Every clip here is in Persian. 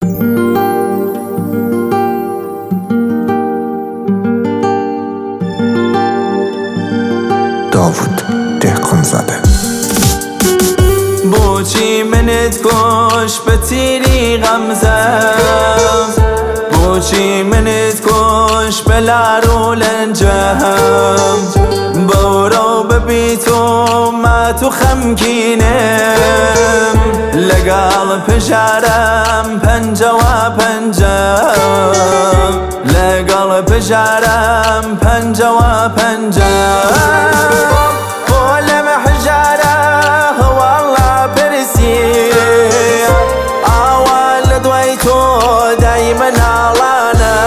داوود دهقانزاده. بوچی منت کش به تیری غمزم، بوچی منت کش به لارو لنجم، برو ببی تو ما تو خمکینم، لگال پجارم پنجه و پنجه، لگال پجارم پنجه و پنجه، بولم حجاره والله برسی، اول دوی تو دایما نالانا،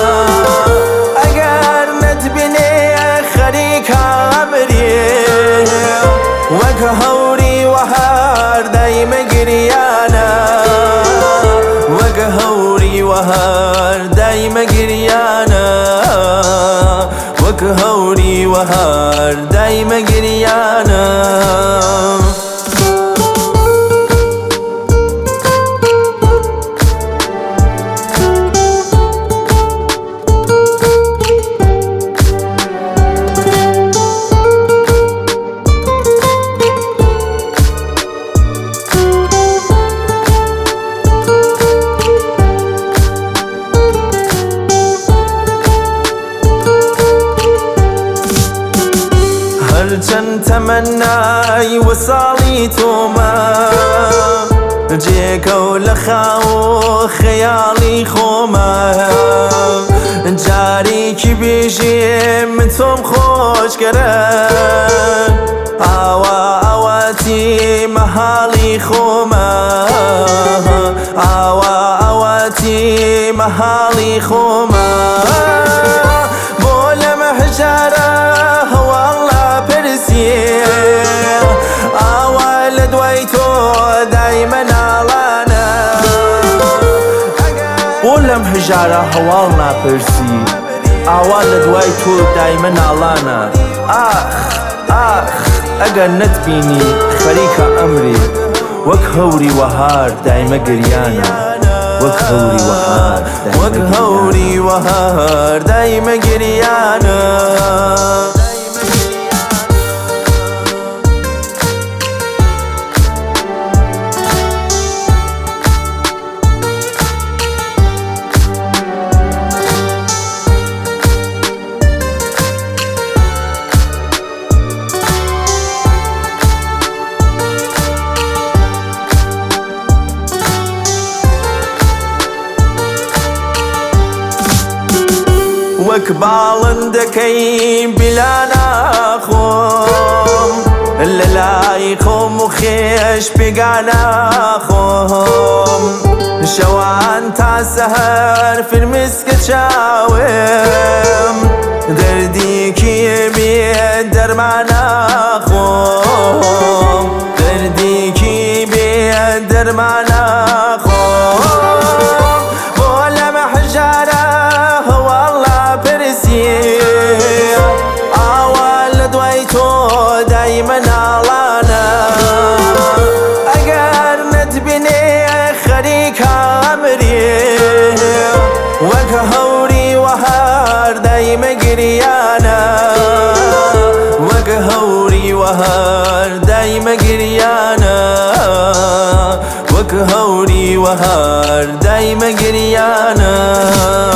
اگر نتبینی خریک عمری، وک هوری و هر دایم گریانا، وک هوری و هر دایم گریانا، وک هوری و هر دایم گریانا. هرچند تمنای وصالی تو ما، جیکو لخاو خیالی خوما، جاری کی بیجیم توم خوش کرد، آوا آواتی محالی خوما، آوا آواتی محالی خوما، بولم حجاره اول دوی تو دایما نالانا، بولم حجاره هوال نپرسی، اول دوی تو دایما نالانا، اگر نتبینی خریک امری، وک هوری و هار دایما گریانا، وک هوری و هار، وک هوری و هار دایما گریانا. وەک باڵندەکەی بلا ناخۆم، لە لای خۆم و خێش پێگا ناخۆم، شەوان تا سەهەر فرمسکە چاوم، دەردێکی بێ دەرمان ناخۆم، دەردێکی بێ دەرمان ناخۆم، بۆلەم حەجارە اول دوی تو دایما نالانا، اگر نتبینی خریک عمری، وک هوری و هر دایم گریانا، وک هوری و هر دایم گریانا، وک هوری و هر دایم گریانا.